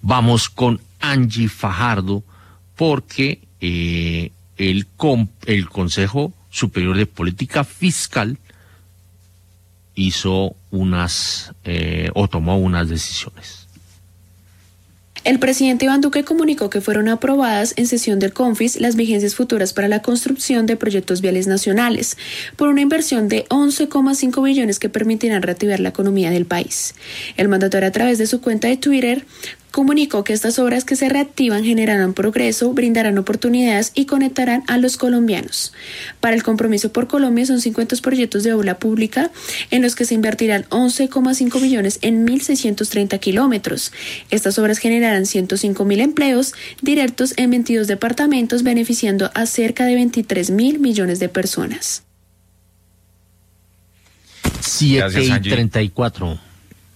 Vamos con Angie Fajardo porque el Consejo Superior de Política Fiscal hizo tomó unas decisiones. El presidente Iván Duque comunicó que fueron aprobadas en sesión del CONFIS las vigencias futuras para la construcción de proyectos viales nacionales por una inversión de 11,5 billones que permitirán reactivar la economía del país. El mandatario, a través de su cuenta de Twitter, comunicó que estas obras que se reactivan generarán progreso, brindarán oportunidades y conectarán a los colombianos. Para el Compromiso por Colombia son 50 proyectos de obra pública en los que se invertirán 11,5 billones en 1.630 kilómetros. Estas obras generarán 105.000 empleos directos en 22 departamentos, beneficiando a cerca de 23.000 millones de personas. 7:34.